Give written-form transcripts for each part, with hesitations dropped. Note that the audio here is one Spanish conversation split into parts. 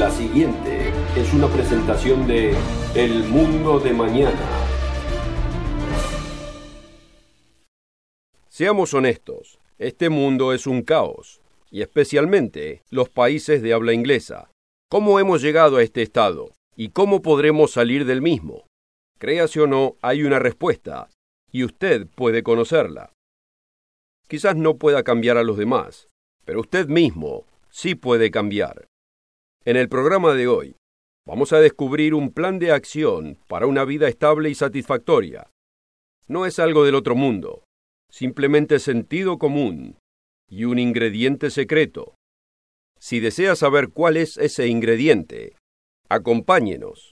La siguiente es una presentación de El Mundo de Mañana. Seamos honestos, este mundo es un caos, y especialmente los países de habla inglesa. ¿Cómo hemos llegado a este estado? ¿Y cómo podremos salir del mismo? Créase o no, hay una respuesta, y usted puede conocerla. Quizás no pueda cambiar a los demás, pero usted mismo sí puede cambiar. En el programa de hoy, vamos a descubrir un plan de acción para una vida estable y satisfactoria. No es algo del otro mundo, simplemente sentido común y un ingrediente secreto. Si desea saber cuál es ese ingrediente, acompáñenos.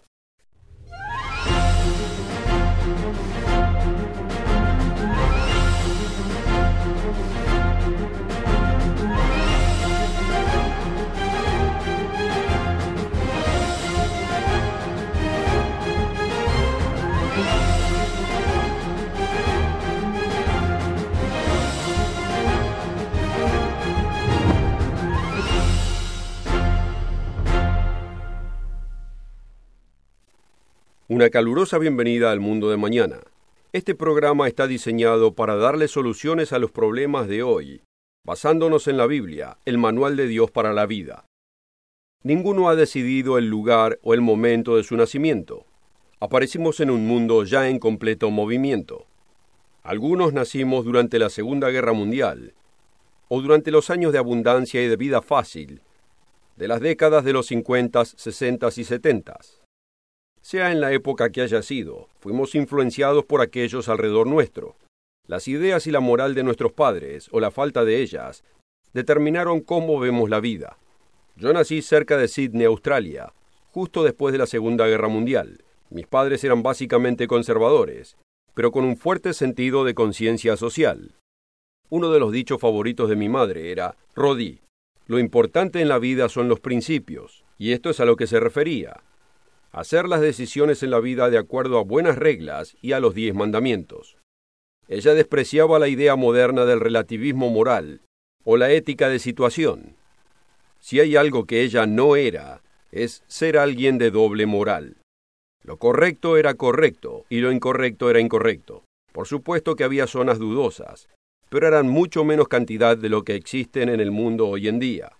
Una calurosa bienvenida al Mundo de Mañana. Este programa está diseñado para darle soluciones a los problemas de hoy, basándonos en la Biblia, el manual de Dios para la vida. Ninguno ha decidido el lugar o el momento de su nacimiento. Aparecimos en un mundo ya en completo movimiento. Algunos nacimos durante la Segunda Guerra Mundial, o durante los años de abundancia y de vida fácil, de las décadas de los 50, 60 y 70. Sea en la época que haya sido, fuimos influenciados por aquellos alrededor nuestro. Las ideas y la moral de nuestros padres, o la falta de ellas, determinaron cómo vemos la vida. Yo nací cerca de Sydney, Australia, justo después de la Segunda Guerra Mundial. Mis padres eran básicamente conservadores, pero con un fuerte sentido de conciencia social. Uno de los dichos favoritos de mi madre era, Rodí, lo importante en la vida son los principios, y esto es a lo que se refería. Hacer las decisiones en la vida de acuerdo a buenas reglas y a los 10 mandamientos. Ella despreciaba la idea moderna del relativismo moral o la ética de situación. Si hay algo que ella no era, es ser alguien de doble moral. Lo correcto era correcto y lo incorrecto era incorrecto. Por supuesto que había zonas dudosas, pero eran mucho menos cantidad de lo que existen en el mundo hoy en día.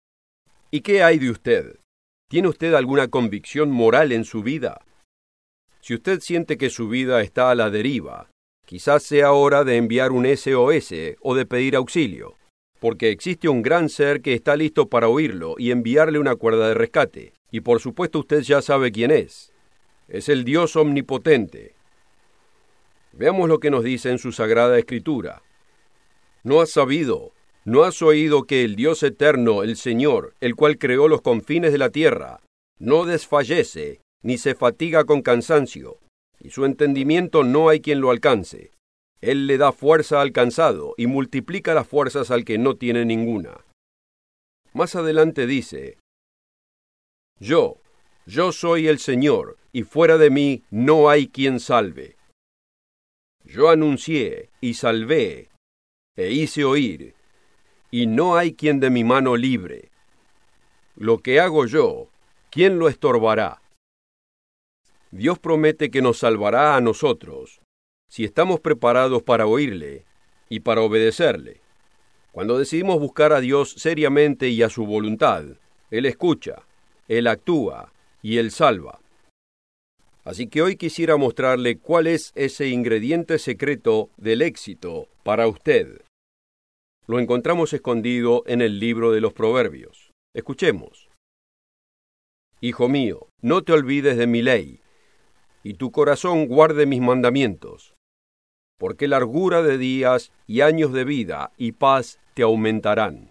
¿Y qué hay de usted? ¿Tiene usted alguna convicción moral en su vida? Si usted siente que su vida está a la deriva, quizás sea hora de enviar un SOS o de pedir auxilio, porque existe un gran ser que está listo para oírlo y enviarle una cuerda de rescate. Y por supuesto usted ya sabe quién es. Es el Dios omnipotente. Veamos lo que nos dice en su Sagrada Escritura. ¿No has sabido? ¿No has oído que el Dios eterno, el Señor, el cual creó los confines de la tierra, no desfallece, ni se fatiga con cansancio, y su entendimiento no hay quien lo alcance? Él le da fuerza al cansado y multiplica las fuerzas al que no tiene ninguna. Más adelante dice, Yo soy el Señor, y fuera de mí no hay quien salve. Yo anuncié y salvé, e hice oír, y no hay quien de mi mano libre. Lo que hago yo, ¿quién lo estorbará? Dios promete que nos salvará a nosotros, si estamos preparados para oírle y para obedecerle. Cuando decidimos buscar a Dios seriamente y a su voluntad, Él escucha, Él actúa y Él salva. Así que hoy quisiera mostrarle cuál es ese ingrediente secreto del éxito para usted. Lo encontramos escondido en el libro de los Proverbios. Escuchemos. Hijo mío, no te olvides de mi ley, y tu corazón guarde mis mandamientos, porque largura de días y años de vida y paz te aumentarán.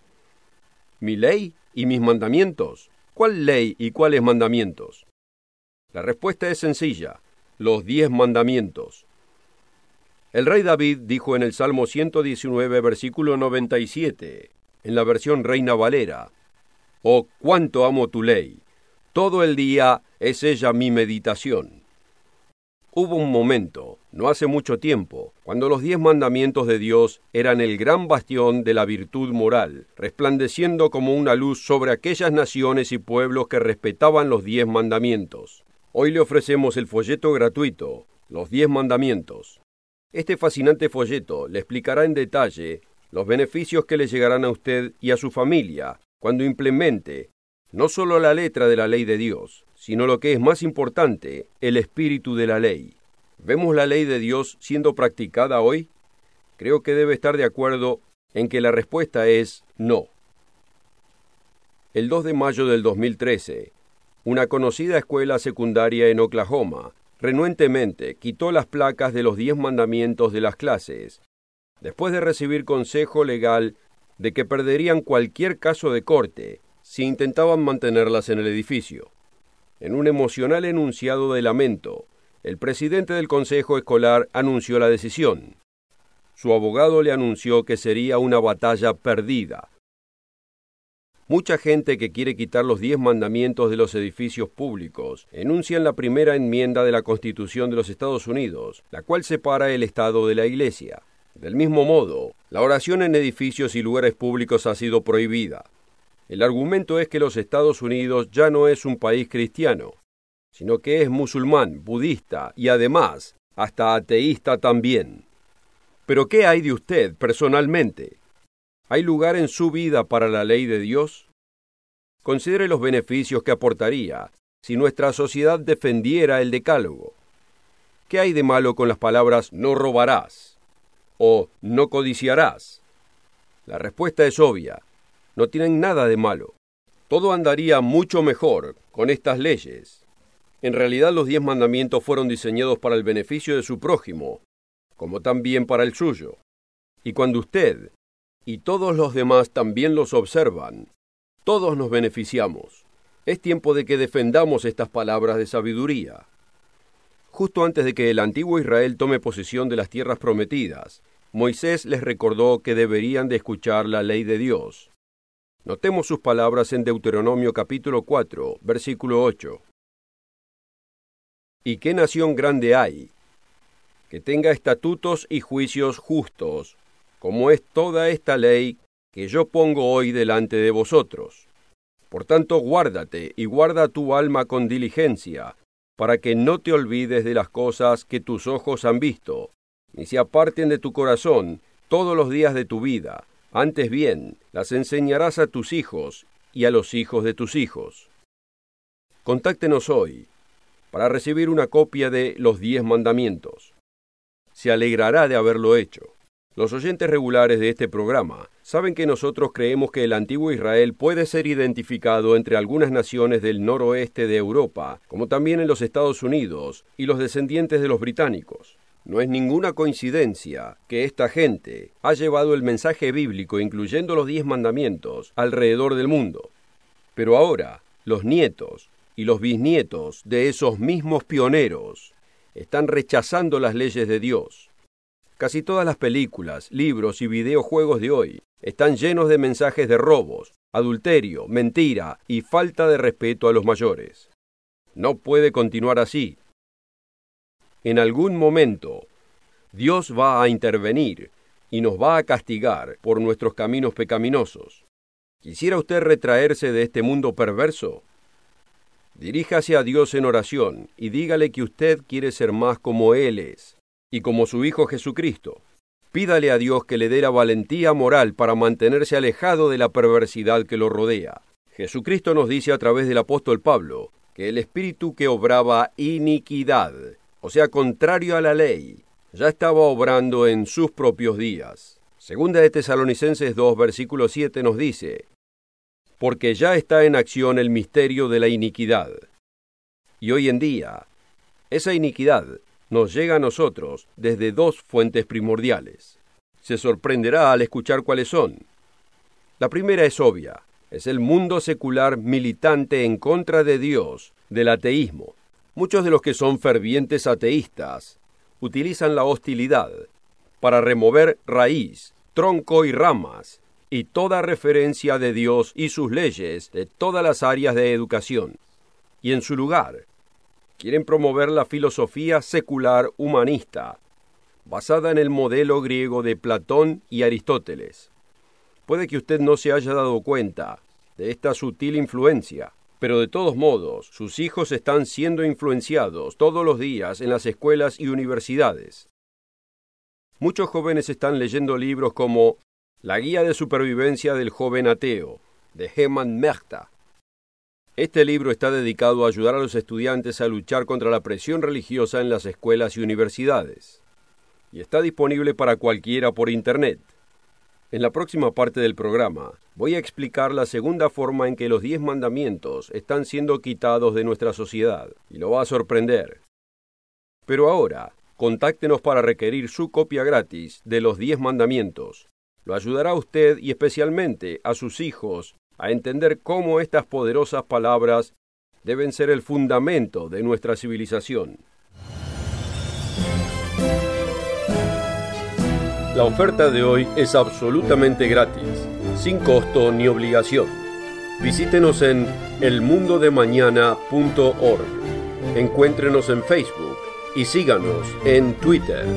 ¿Mi ley y mis mandamientos? ¿Cuál ley y cuáles mandamientos? La respuesta es sencilla, los 10 mandamientos. El rey David dijo en el Salmo 119, versículo 97, en la versión Reina Valera, «Oh, cuánto amo tu ley, todo el día es ella mi meditación». Hubo un momento, no hace mucho tiempo, cuando los 10 mandamientos de Dios eran el gran bastión de la virtud moral, resplandeciendo como una luz sobre aquellas naciones y pueblos que respetaban los 10 mandamientos. Hoy le ofrecemos el folleto gratuito, Los 10 mandamientos. Este fascinante folleto le explicará en detalle los beneficios que le llegarán a usted y a su familia cuando implemente no solo la letra de la ley de Dios, sino lo que es más importante, el espíritu de la ley. ¿Vemos la ley de Dios siendo practicada hoy? Creo que debe estar de acuerdo en que la respuesta es no. El 2 de mayo del 2013, una conocida escuela secundaria en Oklahoma renuentemente quitó las placas de los 10 mandamientos de las clases, después de recibir consejo legal de que perderían cualquier caso de corte si intentaban mantenerlas en el edificio. En un emocional enunciado de lamento, el presidente del consejo escolar anunció la decisión. Su abogado le anunció que sería una batalla perdida. Mucha gente que quiere quitar los 10 mandamientos de los edificios públicos enuncian la primera enmienda de la Constitución de los Estados Unidos, la cual separa el Estado de la Iglesia. Del mismo modo, la oración en edificios y lugares públicos ha sido prohibida. El argumento es que los Estados Unidos ya no es un país cristiano, sino que es musulmán, budista y además hasta ateísta también. Pero ¿qué hay de usted personalmente? ¿Hay lugar en su vida para la ley de Dios? Considere los beneficios que aportaría si nuestra sociedad defendiera el decálogo. ¿Qué hay de malo con las palabras no robarás o no codiciarás? La respuesta es obvia. No tienen nada de malo. Todo andaría mucho mejor con estas leyes. En realidad los 10 mandamientos fueron diseñados para el beneficio de su prójimo, como también para el suyo. Y cuando usted y todos los demás también los observan, todos nos beneficiamos. Es tiempo de que defendamos estas palabras de sabiduría. Justo antes de que el antiguo Israel tome posesión de las tierras prometidas, Moisés les recordó que deberían de escuchar la ley de Dios. Notemos sus palabras en Deuteronomio capítulo 4, versículo 8. ¿Y qué nación grande hay que tenga estatutos y juicios justos, como es toda esta ley que yo pongo hoy delante de vosotros? Por tanto, guárdate y guarda tu alma con diligencia, para que no te olvides de las cosas que tus ojos han visto, ni se aparten de tu corazón todos los días de tu vida. Antes bien, las enseñarás a tus hijos y a los hijos de tus hijos. Contáctenos hoy para recibir una copia de los 10 mandamientos. Se alegrará de haberlo hecho. Los oyentes regulares de este programa saben que nosotros creemos que el antiguo Israel puede ser identificado entre algunas naciones del noroeste de Europa, como también en los Estados Unidos y los descendientes de los británicos. No es ninguna coincidencia que esta gente ha llevado el mensaje bíblico, incluyendo los 10 mandamientos, alrededor del mundo. Pero ahora, los nietos y los bisnietos de esos mismos pioneros están rechazando las leyes de Dios. Casi todas las películas, libros y videojuegos de hoy están llenos de mensajes de robos, adulterio, mentira y falta de respeto a los mayores. No puede continuar así. En algún momento, Dios va a intervenir y nos va a castigar por nuestros caminos pecaminosos. ¿Quisiera usted retraerse de este mundo perverso? Diríjase a Dios en oración y dígale que usted quiere ser más como Él es y como su Hijo Jesucristo. Pídale a Dios que le dé la valentía moral para mantenerse alejado de la perversidad que lo rodea. Jesucristo nos dice a través del apóstol Pablo que el espíritu que obraba iniquidad, o sea, contrario a la ley, ya estaba obrando en sus propios días. Segunda de Tesalonicenses 2, versículo 7 nos dice: porque ya está en acción el misterio de la iniquidad. Y hoy en día, esa iniquidad nos llega a nosotros desde 2 fuentes primordiales. Se sorprenderá al escuchar cuáles son. La primera es obvia, es el mundo secular militante en contra de Dios, del ateísmo. Muchos de los que son fervientes ateístas utilizan la hostilidad para remover raíz, tronco y ramas, y toda referencia de Dios y sus leyes de todas las áreas de educación. Y en su lugar, Quieren promover la filosofía secular humanista, basada en el modelo griego de Platón y Aristóteles. Puede que usted no se haya dado cuenta de esta sutil influencia, pero de todos modos, sus hijos están siendo influenciados todos los días en las escuelas y universidades. Muchos jóvenes están leyendo libros como La Guía de Supervivencia del Joven Ateo, de Hermann Mehta. Este libro está dedicado a ayudar a los estudiantes a luchar contra la presión religiosa en las escuelas y universidades, y está disponible para cualquiera por Internet. En la próxima parte del programa, voy a explicar la segunda forma en que los 10 mandamientos están siendo quitados de nuestra sociedad, y lo va a sorprender. Pero ahora, contáctenos para requerir su copia gratis de los 10 mandamientos. Lo ayudará a usted y especialmente a sus hijos a entender cómo estas poderosas palabras deben ser el fundamento de nuestra civilización. La oferta de hoy es absolutamente gratis, sin costo ni obligación. Visítenos en elmundodemañana.org. Encuéntrenos en Facebook y síganos en Twitter.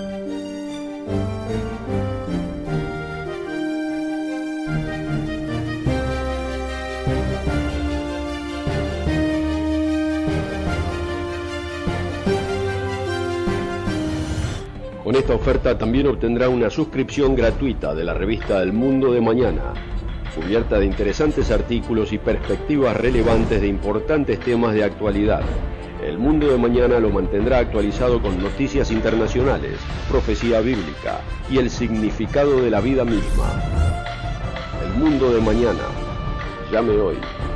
Con esta oferta también obtendrá una suscripción gratuita de la revista El Mundo de Mañana, cubierta de interesantes artículos y perspectivas relevantes de importantes temas de actualidad. El Mundo de Mañana lo mantendrá actualizado con noticias internacionales, profecía bíblica y el significado de la vida misma. El Mundo de Mañana. Llame hoy.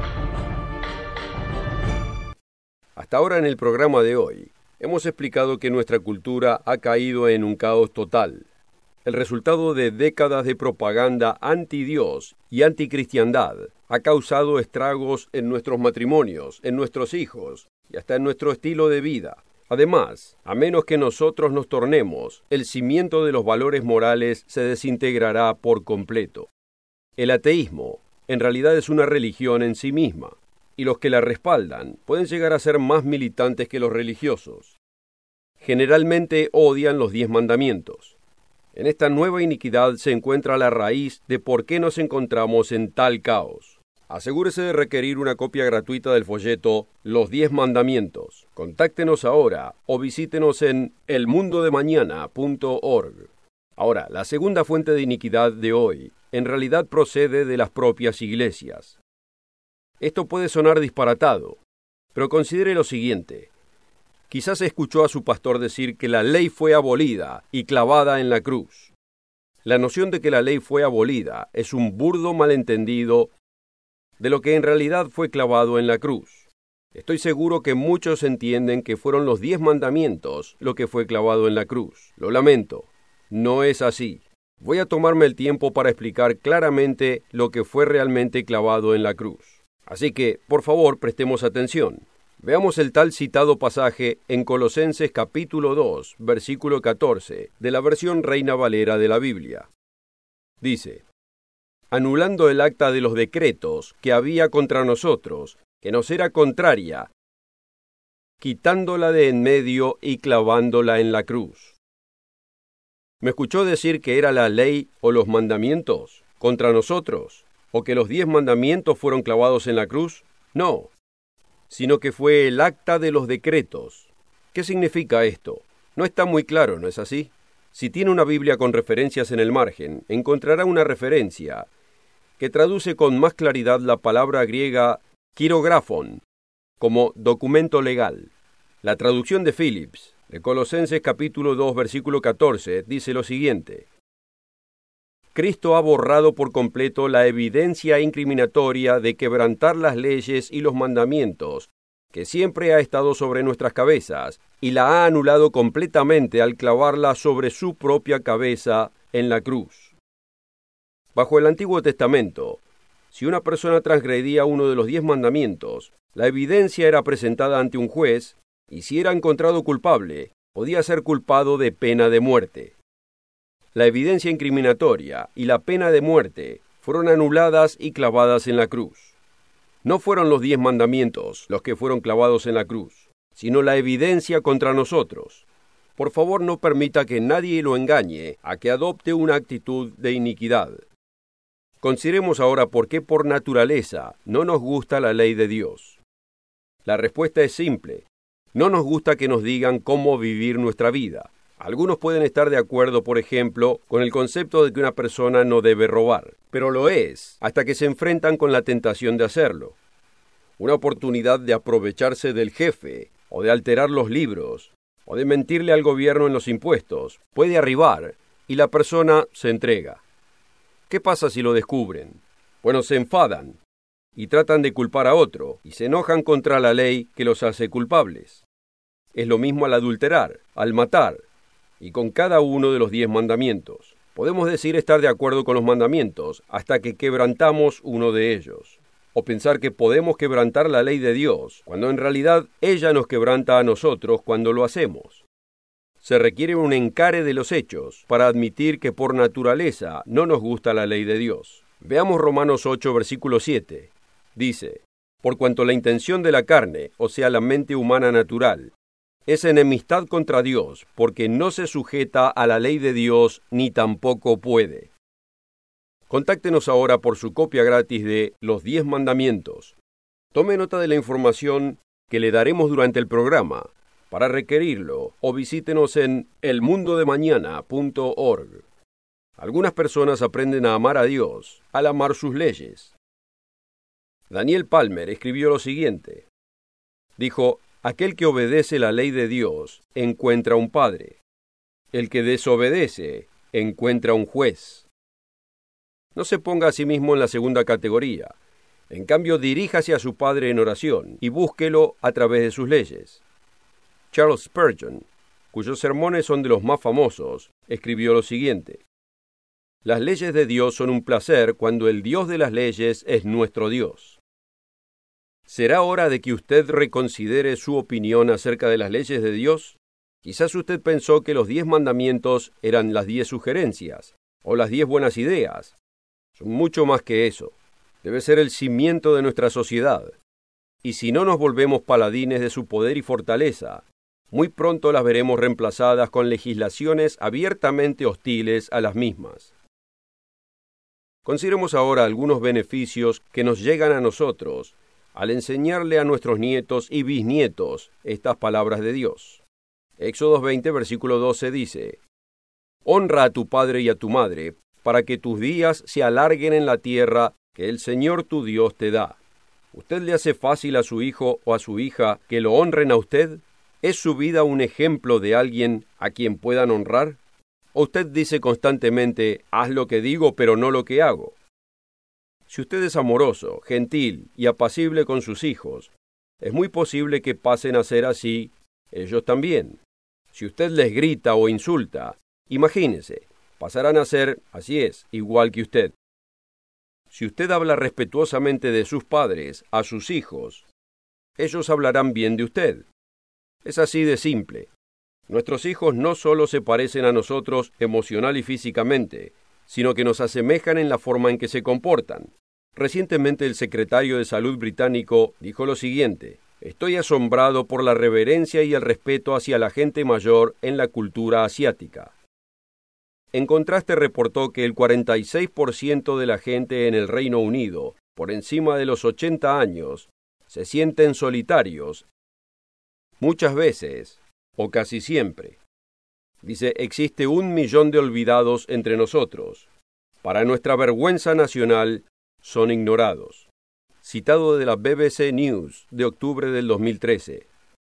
Hasta ahora en el programa de hoy, hemos explicado que nuestra cultura ha caído en un caos total, el resultado de décadas de propaganda anti-Dios y anticristiandad. Ha causado estragos en nuestros matrimonios, en nuestros hijos y hasta en nuestro estilo de vida. Además, a menos que nosotros nos tornemos, el cimiento de los valores morales se desintegrará por completo. El ateísmo, en realidad, es una religión en sí misma, y los que la respaldan pueden llegar a ser más militantes que los religiosos. Generalmente odian los 10 mandamientos. En esta nueva iniquidad se encuentra la raíz de por qué nos encontramos en tal caos. Asegúrese de requerir una copia gratuita del folleto Los 10 Mandamientos. Contáctenos ahora o visítenos en elmundodemañana.org. Ahora, la segunda fuente de iniquidad de hoy en realidad procede de las propias iglesias. Esto puede sonar disparatado, pero considere lo siguiente. Quizás escuchó a su pastor decir que la ley fue abolida y clavada en la cruz. La noción de que la ley fue abolida es un burdo malentendido de lo que en realidad fue clavado en la cruz. Estoy seguro que muchos entienden que fueron los 10 mandamientos lo que fue clavado en la cruz. Lo lamento, no es así. Voy a tomarme el tiempo para explicar claramente lo que fue realmente clavado en la cruz. Así que, por favor, prestemos atención. Veamos el tal citado pasaje en Colosenses capítulo 2, versículo 14, de la versión Reina Valera de la Biblia. Dice: anulando el acta de los decretos que había contra nosotros, que nos era contraria, quitándola de en medio y clavándola en la cruz. ¿Me escuchó decir que era la ley o los mandamientos contra nosotros? ¿O que los 10 mandamientos fueron clavados en la cruz? No, sino que fue el acta de los decretos. ¿Qué significa esto? No está muy claro, ¿no es así? Si tiene una Biblia con referencias en el margen, encontrará una referencia que traduce con más claridad la palabra griega kirografon como documento legal. La traducción de Phillips, de Colosenses capítulo 2, versículo 14, dice lo siguiente: Cristo ha borrado por completo la evidencia incriminatoria de quebrantar las leyes y los mandamientos, que siempre ha estado sobre nuestras cabezas, y la ha anulado completamente al clavarla sobre su propia cabeza en la cruz. Bajo el Antiguo Testamento, si una persona transgredía uno de los 10 mandamientos, la evidencia era presentada ante un juez, y si era encontrado culpable, podía ser culpado de pena de muerte. La evidencia incriminatoria y la pena de muerte fueron anuladas y clavadas en la cruz. No fueron los 10 mandamientos los que fueron clavados en la cruz. sino la evidencia contra nosotros. Por favor, no permita que nadie lo engañe a que adopte una actitud de iniquidad. Consideremos ahora por qué por naturaleza no nos gusta la ley de Dios. La respuesta es simple. No nos gusta que nos digan cómo vivir nuestra vida. Algunos pueden estar de acuerdo, por ejemplo, con el concepto de que una persona no debe robar, pero lo es hasta que se enfrentan con la tentación de hacerlo. Una oportunidad de aprovecharse del jefe, o de alterar los libros, o de mentirle al gobierno en los impuestos, puede arribar y la persona se entrega. ¿Qué pasa si lo descubren? Bueno, se enfadan y tratan de culpar a otro y se enojan contra la ley que los hace culpables. Es lo mismo al adulterar, al matar y con cada uno de los 10 mandamientos. Podemos decir estar de acuerdo con los mandamientos hasta que quebrantamos uno de ellos. O pensar que podemos quebrantar la ley de Dios, cuando en realidad ella nos quebranta a nosotros cuando lo hacemos. Se requiere un encare de los hechos para admitir que por naturaleza no nos gusta la ley de Dios. Veamos Romanos 8, versículo 7. Dice, por cuanto la intención de la carne, o sea, la mente humana natural, es enemistad contra Dios, porque no se sujeta a la ley de Dios, ni tampoco puede. Contáctenos ahora por su copia gratis de Los 10 Mandamientos. Tome nota de la información que le daremos durante el programa. Para requerirlo, o visítenos en elmundodemañana.org. Algunas personas aprenden a amar a Dios al amar sus leyes. Daniel Palmer escribió lo siguiente. Dijo, aquel que obedece la ley de Dios encuentra un padre. El que desobedece encuentra un juez. No se ponga a sí mismo en la segunda categoría. En cambio, diríjase a su padre en oración y búsquelo a través de sus leyes. Charles Spurgeon, cuyos sermones son de los más famosos, escribió lo siguiente. Las leyes de Dios son un placer cuando el Dios de las leyes es nuestro Dios. ¿Será hora de que usted reconsidere su opinión acerca de las leyes de Dios? Quizás usted pensó que los 10 mandamientos eran las 10 sugerencias, o las 10 buenas ideas. Son mucho más que eso. Debe ser el cimiento de nuestra sociedad. Y si no nos volvemos paladines de su poder y fortaleza, muy pronto las veremos reemplazadas con legislaciones abiertamente hostiles a las mismas. Consideremos ahora algunos beneficios que nos llegan a nosotros al enseñarle a nuestros nietos y bisnietos estas palabras de Dios. Éxodo 20, versículo 12 dice, honra a tu padre y a tu madre, para que tus días se alarguen en la tierra que el Señor tu Dios te da. ¿Usted le hace fácil a su hijo o a su hija que lo honren a usted? ¿Es su vida un ejemplo de alguien a quien puedan honrar? ¿O usted dice constantemente, haz lo que digo pero no lo que hago? Si usted es amoroso, gentil y apacible con sus hijos, es muy posible que pasen a ser así ellos también. Si usted les grita o insulta, imagínese, pasarán a ser, así es, igual que usted. Si usted habla respetuosamente de sus padres a sus hijos, ellos hablarán bien de usted. Es así de simple. Nuestros hijos no solo se parecen a nosotros emocional y físicamente, sino que nos asemejan en la forma en que se comportan. Recientemente el secretario de Salud británico dijo lo siguiente, estoy asombrado por la reverencia y el respeto hacia la gente mayor en la cultura asiática. En contraste, reportó que el 46% de la gente en el Reino Unido, por encima de los 80 años, se sienten solitarios, muchas veces, o casi siempre. Dice, existe 1 millón de olvidados entre nosotros. Para nuestra vergüenza nacional, son ignorados. Citado de la BBC News de octubre del 2013.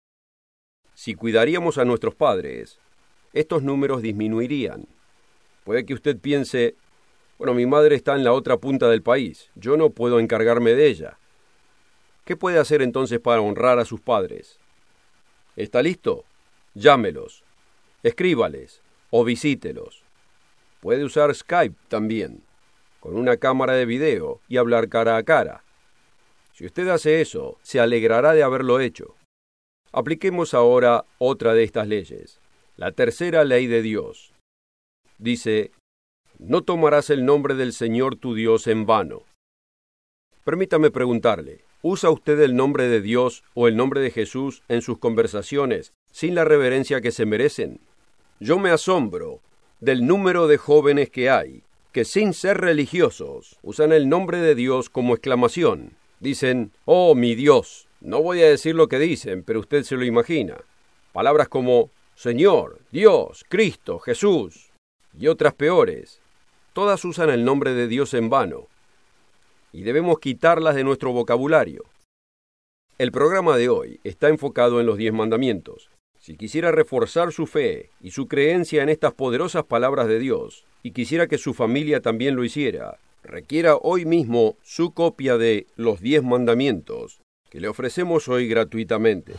Si cuidaríamos a nuestros padres, estos números disminuirían. Puede que usted piense, bueno, mi madre está en la otra punta del país, yo no puedo encargarme de ella. ¿Qué puede hacer entonces para honrar a sus padres? ¿Está listo? Llámelos, escríbales o visítelos. Puede usar Skype también, con una cámara de video y hablar cara a cara. Si usted hace eso, se alegrará de haberlo hecho. Apliquemos ahora otra de estas leyes, la tercera ley de Dios. Dice, no tomarás el nombre del Señor tu Dios en vano. Permítame preguntarle, ¿usa usted el nombre de Dios o el nombre de Jesús en sus conversaciones sin la reverencia que se merecen? Yo me asombro del número de jóvenes que hay que sin ser religiosos usan el nombre de Dios como exclamación. Dicen, oh mi Dios. No voy a decir lo que dicen, pero usted se lo imagina. Palabras como Señor, Dios, Cristo, Jesús y otras peores. Todas usan el nombre de Dios en vano y debemos quitarlas de nuestro vocabulario. El programa de hoy está enfocado en los 10 mandamientos. Si quisiera reforzar su fe y su creencia en estas poderosas palabras de Dios, y quisiera que su familia también lo hiciera, requiera hoy mismo su copia de los 10 mandamientos, que le ofrecemos hoy gratuitamente.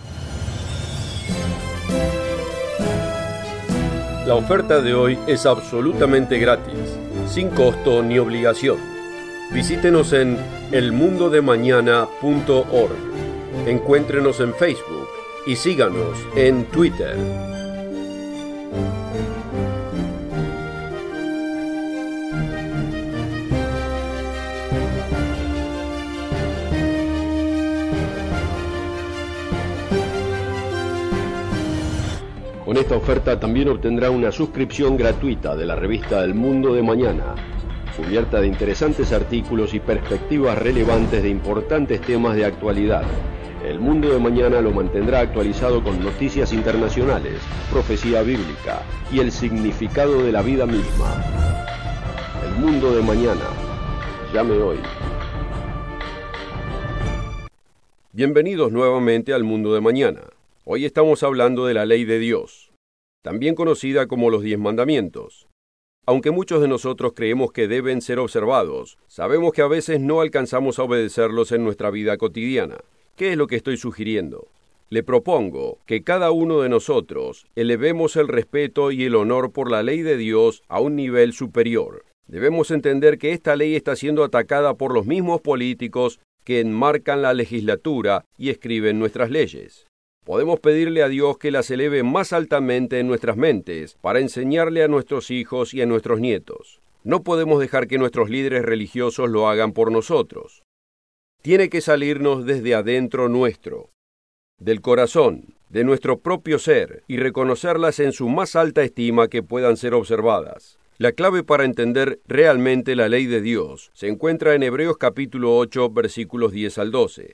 La oferta de hoy es absolutamente gratis, sin costo ni obligación. Visítenos en elmundodemañana.org. Encuéntrenos en Facebook y síganos en Twitter. Con esta oferta también obtendrá una suscripción gratuita de la revista El Mundo de Mañana, cubierta de interesantes artículos y perspectivas relevantes de importantes temas de actualidad. El Mundo de Mañana lo mantendrá actualizado con noticias internacionales, profecía bíblica y el significado de la vida misma. El Mundo de Mañana. Llame hoy. Bienvenidos nuevamente al Mundo de Mañana. Hoy estamos hablando de la ley de Dios, también conocida como los 10 mandamientos. Aunque muchos de nosotros creemos que deben ser observados, sabemos que a veces no alcanzamos a obedecerlos en nuestra vida cotidiana. ¿Qué es lo que estoy sugiriendo? Le propongo que cada uno de nosotros elevemos el respeto y el honor por la ley de Dios a un nivel superior. Debemos entender que esta ley está siendo atacada por los mismos políticos que enmarcan la legislatura y escriben nuestras leyes. Podemos pedirle a Dios que las eleve más altamente en nuestras mentes para enseñarle a nuestros hijos y a nuestros nietos. No podemos dejar que nuestros líderes religiosos lo hagan por nosotros. Tiene que salirnos desde adentro nuestro, del corazón, de nuestro propio ser, y reconocerlas en su más alta estima que puedan ser observadas. La clave para entender realmente la ley de Dios se encuentra en Hebreos capítulo 8, versículos 10 al 12.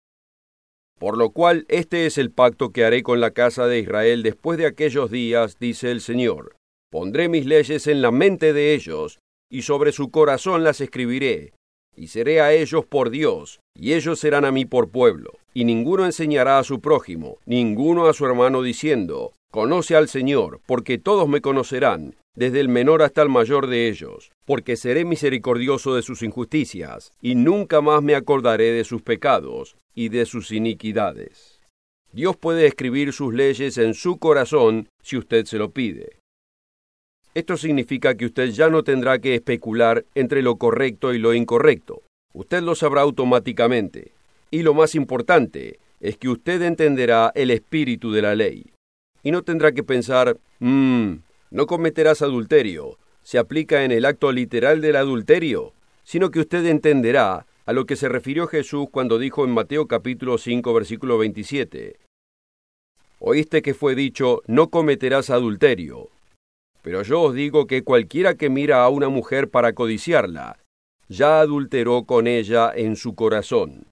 Por lo cual, este es el pacto que haré con la casa de Israel después de aquellos días, dice el Señor. Pondré mis leyes en la mente de ellos, y sobre su corazón las escribiré, y seré a ellos por Dios, y ellos serán a mí por pueblo. Y ninguno enseñará a su prójimo, ninguno a su hermano diciendo, conoce al Señor, porque todos me conocerán, desde el menor hasta el mayor de ellos, porque seré misericordioso de sus injusticias, y nunca más me acordaré de sus pecados y de sus iniquidades. Dios puede escribir sus leyes en su corazón si usted se lo pide. Esto significa que usted ya no tendrá que especular entre lo correcto y lo incorrecto. Usted lo sabrá automáticamente. Y lo más importante es que usted entenderá el espíritu de la ley. Y no tendrá que pensar, no cometerás adulterio, se aplica en el acto literal del adulterio, sino que usted entenderá a lo que se refirió Jesús cuando dijo en Mateo capítulo 5, versículo 27. Oíste que fue dicho, no cometerás adulterio. Pero yo os digo que cualquiera que mira a una mujer para codiciarla, ya adulteró con ella en su corazón.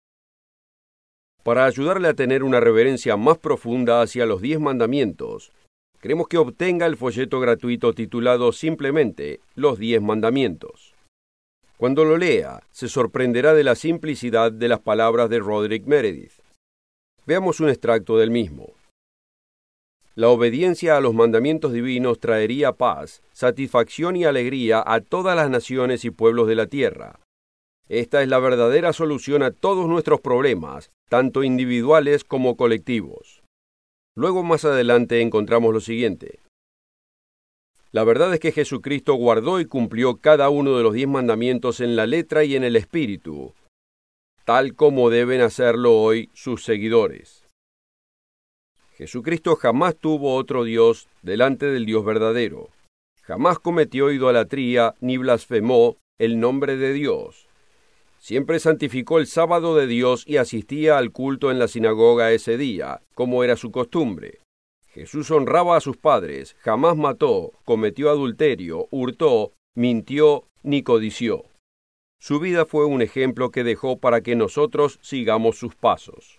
Para ayudarle a tener una reverencia más profunda hacia los 10 mandamientos, queremos que obtenga el folleto gratuito titulado simplemente Los 10 mandamientos. Cuando lo lea, se sorprenderá de la simplicidad de las palabras de Roderick Meredith. Veamos un extracto del mismo. La obediencia a los mandamientos divinos traería paz, satisfacción y alegría a todas las naciones y pueblos de la tierra. Esta es la verdadera solución a todos nuestros problemas, tanto individuales como colectivos. Luego más adelante encontramos lo siguiente. La verdad es que Jesucristo guardó y cumplió cada uno de los 10 mandamientos en la letra y en el espíritu, tal como deben hacerlo hoy sus seguidores. Jesucristo jamás tuvo otro Dios delante del Dios verdadero. Jamás cometió idolatría ni blasfemó el nombre de Dios. Siempre santificó el sábado de Dios y asistía al culto en la sinagoga ese día, como era su costumbre. Jesús honraba a sus padres, jamás mató, cometió adulterio, hurtó, mintió, ni codició. Su vida fue un ejemplo que dejó para que nosotros sigamos sus pasos.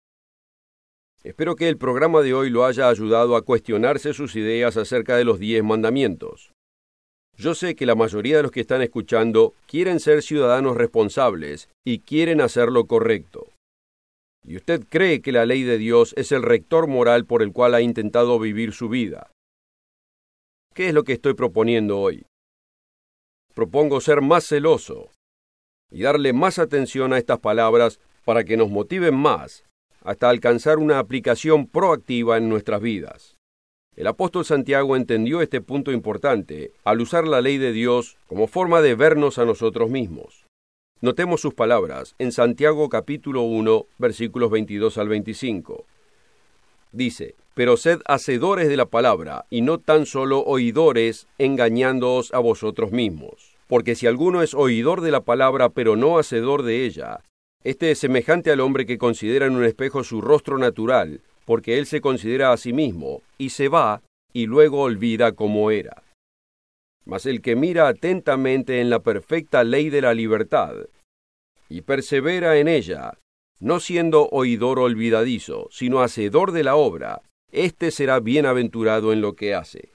Espero que el programa de hoy lo haya ayudado a cuestionarse sus ideas acerca de los 10 mandamientos. Yo sé que la mayoría de los que están escuchando quieren ser ciudadanos responsables y quieren hacer lo correcto. Y usted cree que la ley de Dios es el rector moral por el cual ha intentado vivir su vida. ¿Qué es lo que estoy proponiendo hoy? Propongo ser más celoso y darle más atención a estas palabras para que nos motiven más hasta alcanzar una aplicación proactiva en nuestras vidas. El apóstol Santiago entendió este punto importante al usar la ley de Dios como forma de vernos a nosotros mismos. Notemos sus palabras en Santiago capítulo 1, versículos 22 al 25. Dice: «Pero sed hacedores de la palabra, y no tan solo oidores, engañándoos a vosotros mismos. Porque si alguno es oidor de la palabra, pero no hacedor de ella, este es semejante al hombre que considera en un espejo su rostro natural, porque él se considera a sí mismo, y se va, y luego olvida cómo era. Mas el que mira atentamente en la perfecta ley de la libertad, y persevera en ella, no siendo oidor olvidadizo, sino hacedor de la obra, éste será bienaventurado en lo que hace».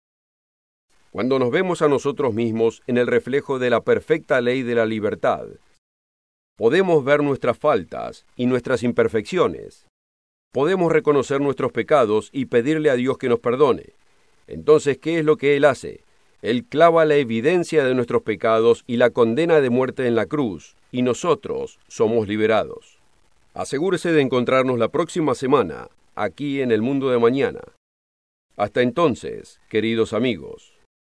Cuando nos vemos a nosotros mismos en el reflejo de la perfecta ley de la libertad, podemos ver nuestras faltas y nuestras imperfecciones. Podemos reconocer nuestros pecados y pedirle a Dios que nos perdone. Entonces, ¿qué es lo que Él hace? Él clava la evidencia de nuestros pecados y la condena de muerte en la cruz, y nosotros somos liberados. Asegúrese de encontrarnos la próxima semana, aquí en El Mundo de Mañana. Hasta entonces, queridos amigos.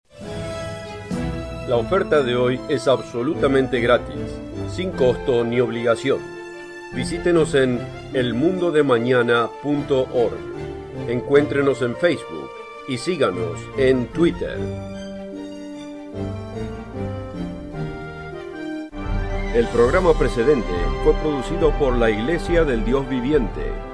La oferta de hoy es absolutamente gratis, sin costo ni obligación. Visítenos en elmundodemañana.org. Encuéntrenos en Facebook y síganos en Twitter. El programa precedente fue producido por la Iglesia del Dios Viviente